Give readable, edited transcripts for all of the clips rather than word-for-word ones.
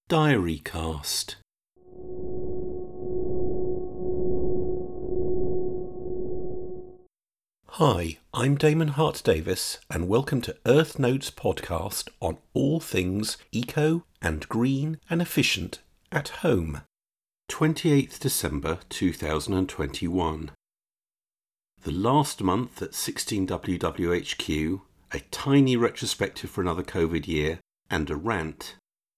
Diarycast. Hi, I'm Damon Hart-Davis, and welcome to Earth Notes podcast on all things eco and green and efficient at home. 28th December 2021. The last month at 16WWHQ, a tiny retrospective for another COVID year, and a rant.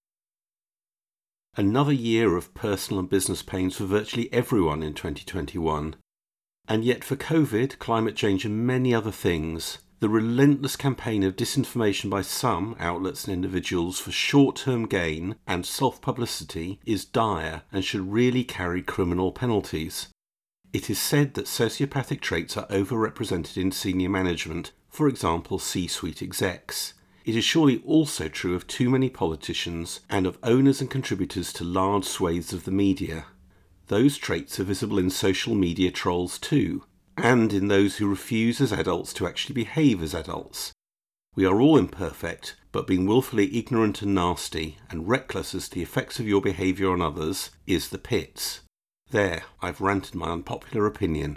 Another year of personal and business pains for virtually everyone in 2021. And yet for COVID, climate change and many other things, the relentless campaign of disinformation by some outlets and individuals for short-term gain and self-publicity is dire and should really carry criminal penalties. It is said that sociopathic traits are overrepresented in senior management, for example C-suite execs. It is surely also true of too many politicians and of owners and contributors to large swathes of the media. Those traits are visible in social media trolls too, and in those who refuse as adults to actually behave as adults. We are all imperfect, but being willfully ignorant and nasty and reckless as to the effects of your behaviour on others is the pits. There, I've ranted my unpopular opinion.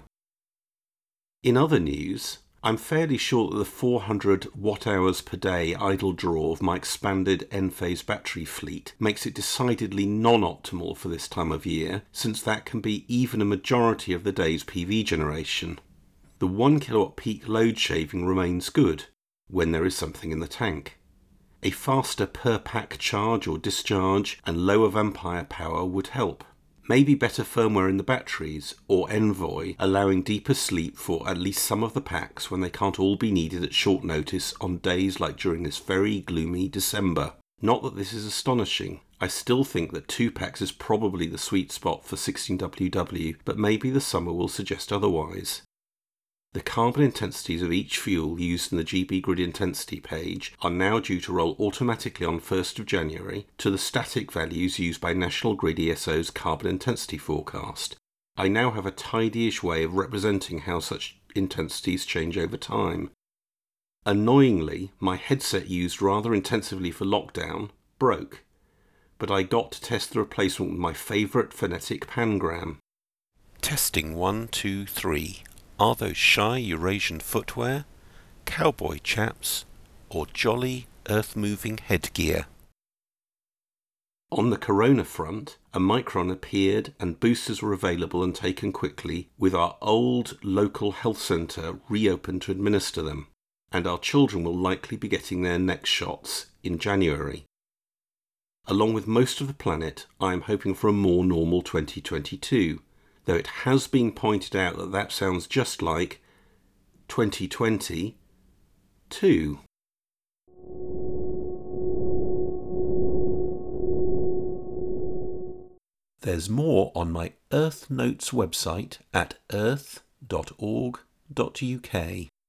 In other news, I'm fairly sure that the 400 watt-hours per day idle draw of my expanded Enphase battery fleet makes it decidedly non-optimal for this time of year, since that can be even a majority of the day's PV generation. The 1 kilowatt peak load shaving remains good, when there is something in the tank. A faster per pack charge or discharge and lower vampire power would help. Maybe better firmware in the batteries, or Envoy allowing deeper sleep for at least some of the packs when they can't all be needed at short notice on days like during this very gloomy December. Not that this is astonishing. I still think that 2 packs is probably the sweet spot for 16WW, but maybe the summer will suggest otherwise. The carbon intensities of each fuel used in the GB Grid Intensity page are now due to roll automatically on 1st of January to the static values used by National Grid ESO's carbon intensity forecast. I now have a tidy-ish way of representing how such intensities change over time. Annoyingly, my headset used rather intensively for lockdown broke, but I got to test the replacement with my favourite phonetic pangram. Testing 1, 2, 3. Are those shy Eurasian footwear, cowboy chaps, or jolly earth-moving headgear? On the corona front, Omicron appeared and boosters were available and taken quickly, with our old local health centre reopened to administer them, and our children will likely be getting their next shots in January. Along with most of the planet, I am hoping for a more normal 2022. Though it has been pointed out that that sounds just like 2020 too. There's more on my Earth Notes website at earth.org.uk.